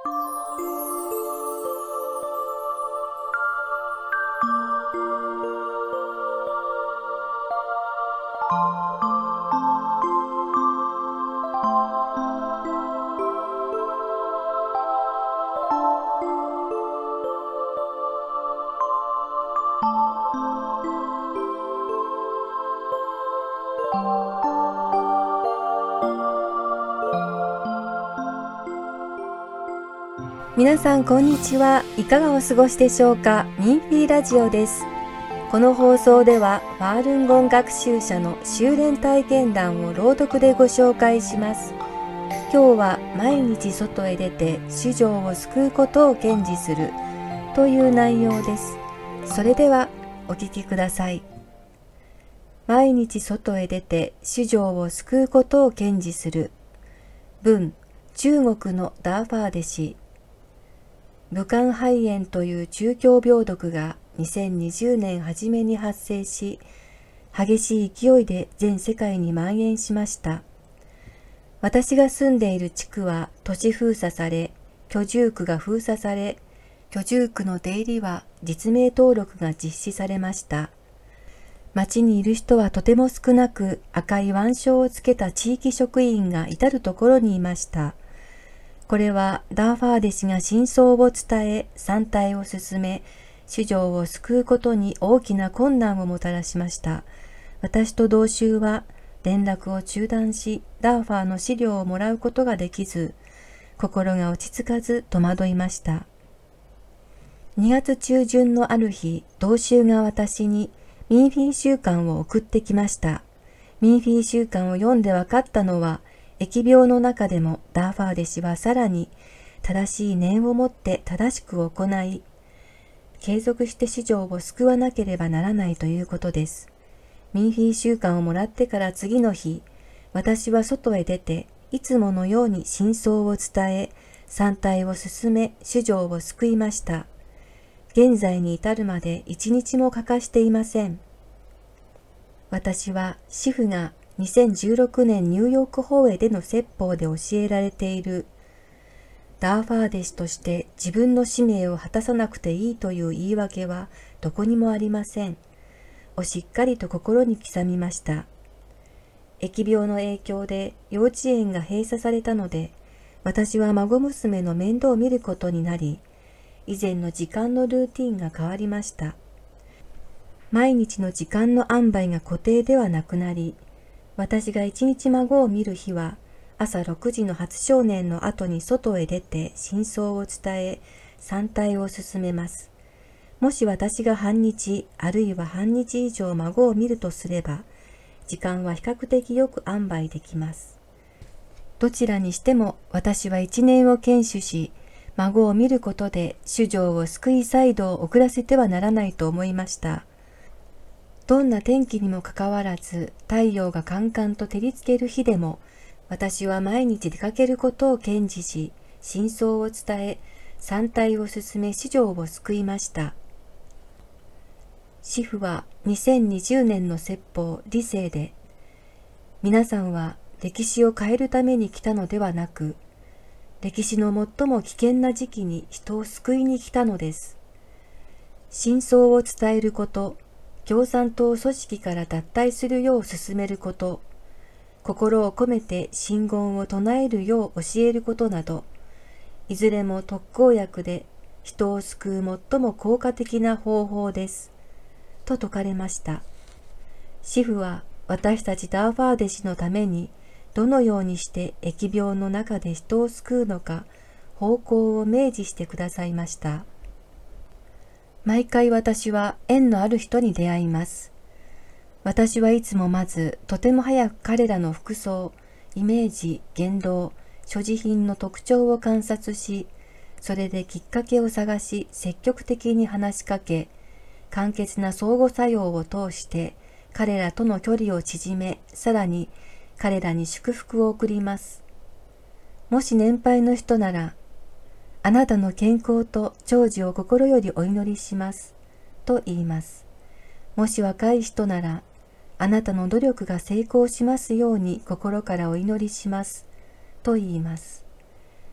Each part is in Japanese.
皆さんこんにちは。いかがお過ごしでしょうか。ミンフィーラジオです。この放送ではファールンゴン学習者の修練体験談を朗読でご紹介します。今日は毎日外へ出て主情を救うことを堅持するという内容です。それではお聞きください。毎日外へ出て主情を救うことを堅持する。文、中国のダーファー弟子。武漢肺炎という中狂病毒が2020年初めに発生し、激しい勢いで全世界に蔓延しました。私が住んでいる地区は都市封鎖され、居住区が封鎖され、居住区の出入りは実名登録が実施されました。町にいる人はとても少なく、赤い腕章をつけた地域職員が至るところにいました。これはダーファー弟子が真相を伝え、参拝を進め、主情を救うことに大きな困難をもたらしました。私と同州は連絡を中断し、ダーファーの資料をもらうことができず、心が落ち着かず戸惑いました。2月中旬のある日、同州が私にミンフィー週間を送ってきました。ミンフィー週間を読んで分かったのは、疫病の中でもダーファー弟子はさらに正しい念をもって正しく行い、継続して主情を救わなければならないということです。ミンフィー週間をもらってから次の日、私は外へ出て、いつものように真相を伝え、参拝を進め、主情を救いました。現在に至るまで一日も欠かしていません。私は師父が2016年ニューヨーク法会での説法で教えられているダーファー弟子として自分の使命を果たさなくていいという言い訳はどこにもありませんをしっかりと心に刻みました。疫病の影響で幼稚園が閉鎖されたので、私は孫娘の面倒を見ることになり、以前の時間のルーティンが変わりました。毎日の時間の塩梅が固定ではなくなり、私が一日孫を見る日は、朝6時の初正念の後に外へ出て真相を伝え、参拝を進めます。もし私が半日、あるいは半日以上孫を見るとすれば、時間は比較的よく塩梅できます。どちらにしても私は一年を堅守し、孫を見ることで主情を救い再度を遅らせてはならないと思いました。どんな天気にもかかわらず、太陽がカンカンと照りつける日でも、私は毎日出かけることを堅持し、真相を伝え、参拝を進め、主情を救いました。師父は2020年の説法理性で、皆さんは歴史を変えるために来たのではなく、歴史の最も危険な時期に人を救いに来たのです。真相を伝えること、共産党組織から脱退するよう進めること、心を込めて真言を唱えるよう教えることなど、いずれも特効薬で人を救う最も効果的な方法です。と説かれました。師父は私たちダーファー弟子のためにどのようにして疫病の中で人を救うのか方向を明示してくださいました。毎回私は縁のある人に出会います。私はいつもまずとても早く彼らの服装、イメージ、言動、所持品の特徴を観察し、それできっかけを探し積極的に話しかけ、簡潔な相互作用を通して彼らとの距離を縮め、さらに彼らに祝福を送ります。もし年配の人なら、あなたの健康と長寿を心よりお祈りします、と言います。もし若い人なら、あなたの努力が成功しますように心からお祈りします、と言います。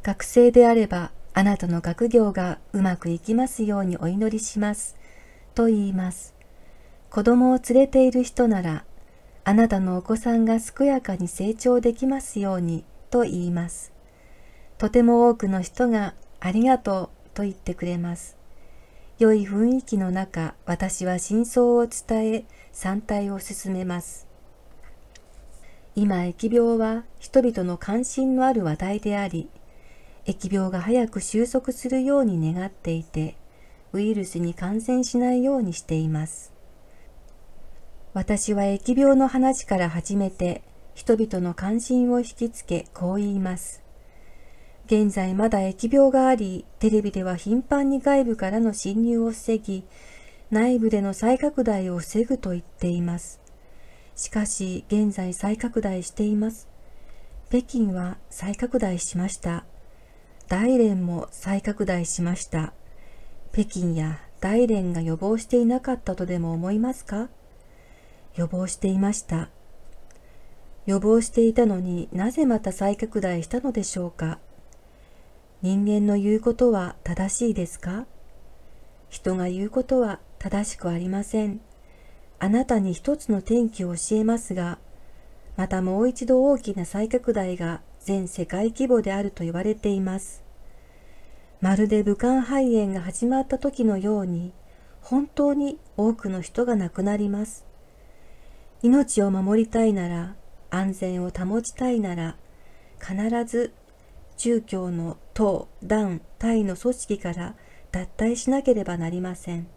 学生であれば、あなたの学業がうまくいきますようにお祈りします。と言います。子供を連れている人なら、あなたのお子さんが健やかに成長できますようにと言います。とても多くの人がありがとうと言ってくれます。良い雰囲気の中、私は真相を伝え、参拝を進めます。今、疫病は人々の関心のある話題であり、疫病が早く収束するように願っていて、ウイルスに感染しないようにしています。私は疫病の話から始めて、人々の関心を引きつけ、こう言います。現在まだ疫病があり、テレビでは頻繁に外部からの侵入を防ぎ、内部での再拡大を防ぐと言っています。しかし、現在再拡大しています。北京は再拡大しました。大連も再拡大しました。北京や大連が予防していなかったとでも思いますか？予防していました。予防していたのになぜまた再拡大したのでしょうか？人間の言うことは正しいですか？人が言うことは正しくありません。あなたに一つの天気を教えますが、またもう一度大きな再拡大が全世界規模であると言われています。まるで武漢肺炎が始まった時のように、本当に多くの人が亡くなります。命を守りたいなら、安全を保ちたいなら、必ず宗教の党、団、体の組織から脱退しなければなりません。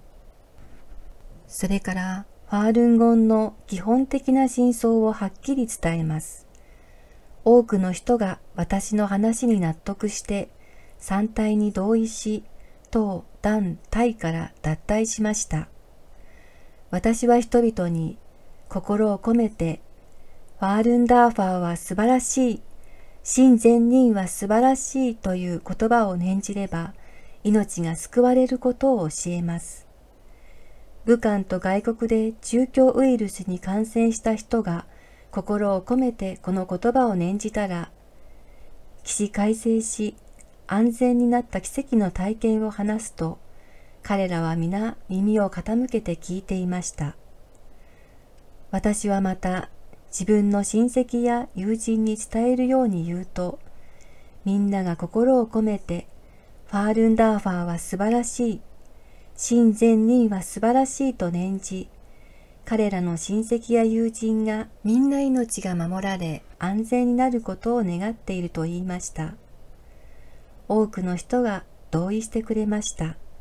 それから、ファールンゴンの基本的な真相をはっきり伝えます。多くの人が私の話に納得して、参拝に同意し、党、団、体から脱退しました。私は人々に心を込めて、ファールンダーファーは素晴らしい、真善人は素晴らしいという言葉を念じれば、命が救われることを教えます。武漢と外国で中共ウイルスに感染した人が心を込めてこの言葉を念じたら、起死回生し、安全になった奇跡の体験を話すと、彼らは皆耳を傾けて聞いていました。私はまた自分の親戚や友人に伝えるように言うと、みんなが心を込めて、ファールンダーファーは素晴らしい、真善人は素晴らしいと念じ、彼らの親戚や友人がみんな命が守られ安全になることを願っていると言いました。多くの人が同意してくれました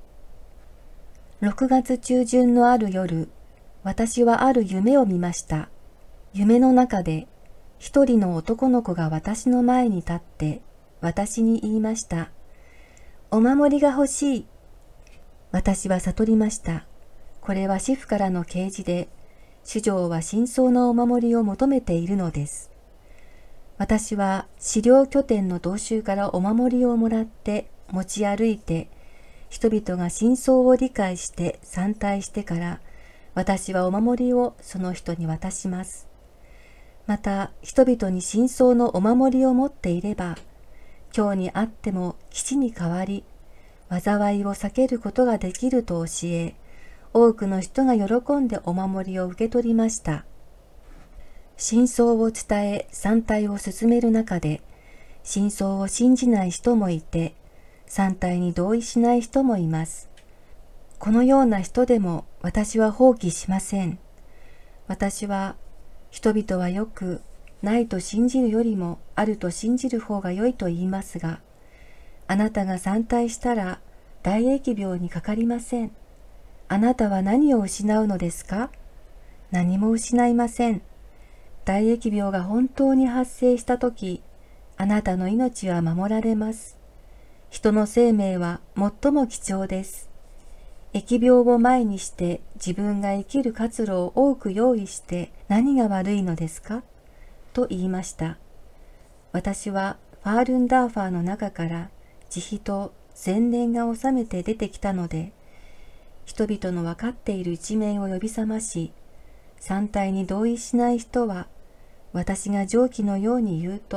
。6月中旬のある夜、私はある夢を見ました。夢の中で一人の男の子が私の前に立って私に言いました。お守りが欲しい。私は悟りました。これは師父からの啓示で、主上は真相のお守りを求めているのです。私は資料拠点の同州からお守りをもらって持ち歩いて、人々が真相を理解して参拝してから、私はお守りをその人に渡します。また、人々に真相のお守りを持っていれば、今日にあっても基地に代わり、災いを避けることができると教え、多くの人が喜んでお守りを受け取りました。真相を伝え参拝を進める中で、真相を信じない人もいて、参拝に同意しない人もいます。このような人でも私は放棄しません。私は、人々はよくないと信じるよりもあると信じる方が良いと言いますが、あなたが参拝したら大疫病にかかりません。あなたは何を失うのですか？何も失いません。大疫病が本当に発生したとき、あなたの命は守られます。人の生命は最も貴重です。疫病を前にして自分が生きる活路を多く用意して何が悪いのですか？と言いました。私はファールンダーファーの中から慈悲と善念が収めて出てきたので、人々の分かっている一面を呼び覚まし、参拝に同意しない人は、私が上記のように言うと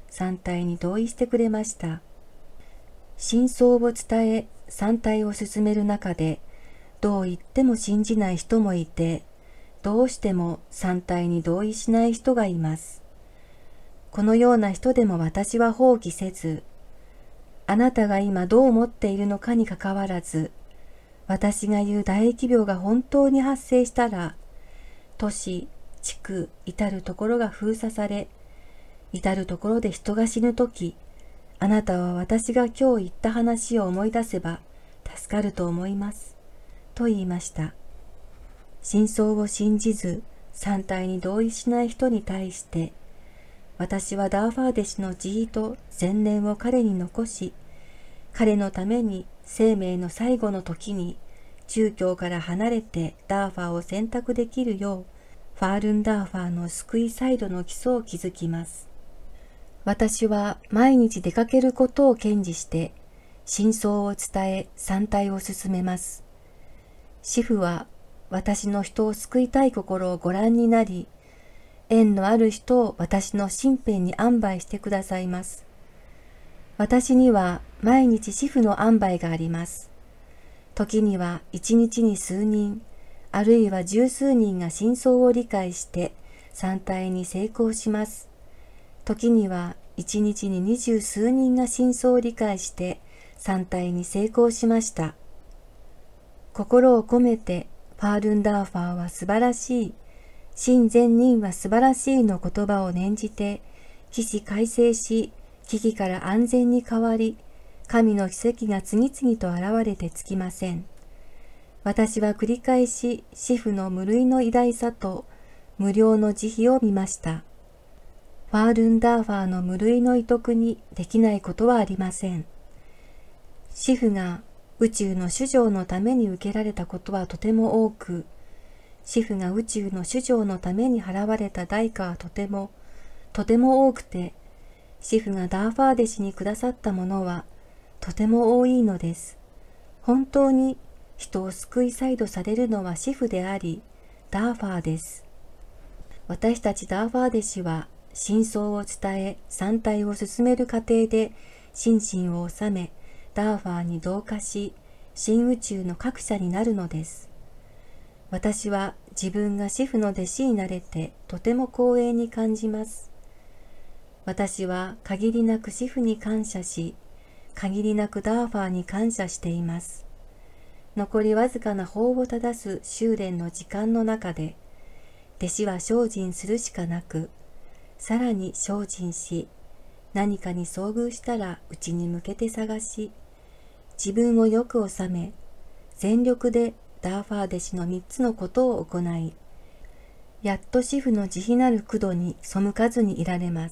参対に同意してくれました。真相を伝え、参対を進める中で、どう言っても信じない人もいて、どうしても参対に同意しない人がいます。このような人でも私は放棄せず、あなたが今どう思っているのかにかかわらず、私が言う唾液病が本当に発生したら、都市、地区、至るところが封鎖され、至るところで人が死ぬとき、あなたは私が今日言った話を思い出せば助かると思います。と言いました。真相を信じず、参対に同意しない人に対して、私はダーファー弟子の慈悲と善念を彼に残し、彼のために生命の最後の時に宗教から離れてダーファーを選択できるよう、ファールンダーファーの救いサイドの基礎を築きます。私は毎日出かけることを堅持して、真相を伝え参対を進めます。師父は私の人を救いたい心をご覧になり、縁のある人を私の身辺に安排してくださいます。私には毎日師父の安排があります。時には一日に数人、あるいは十数人が真相を理解して参対に成功します。時には一日に20数人が真相を理解して参対に成功しました。心を込めてファールンダーファーは素晴らしい、真善人は素晴らしいの言葉を念じて、起死回生し、危機から安全に変わり、神の奇跡が次々と現れてつきません。私は繰り返し、師父の無類の偉大さと無料の慈悲を見ました。ファールンダーファーの無類の遺徳にできないことはありません。師父が宇宙の主情のために受けられたことはとても多く、師父が宇宙の主情のために払われた代価はとても多くて、師父がダーファー弟子にくださったものはとても多いのです。本当に人を救いサイドされるのは師父であり、ダーファーです。私たちダーファー弟子は、真相を伝え、参対を進める過程で、心身を収め、ダーファーに同化し、新宇宙の各者になるのです。私は自分が師父の弟子になれて、とても光栄に感じます。私は限りなく師父に感謝し、限りなくダーファーに感謝しています。残りわずかな法を正す修練の時間の中で、弟子は精進するしかなく、さらに精進し、何かに遭遇したら内に向けて探し、自分をよく収め、全力でダーファー弟子の3つのことを行い、やっと師父の慈悲なる苦度に背かずにいられます。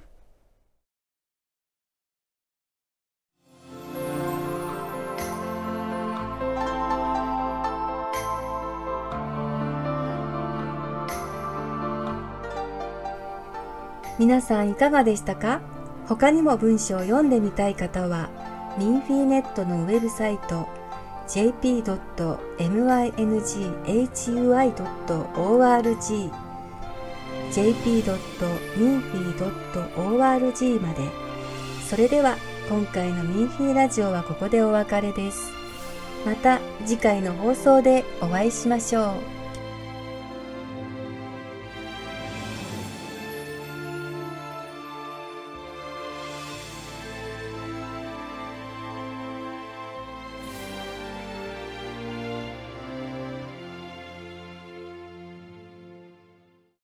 皆さんいかがでしたか？他にも文章を読んでみたい方は、ミンフィーネットのウェブサイト jp.minghui.org jp.minfy.org まで。それでは今回のミンフィーラジオはここでお別れです。また次回の放送でお会いしましょう。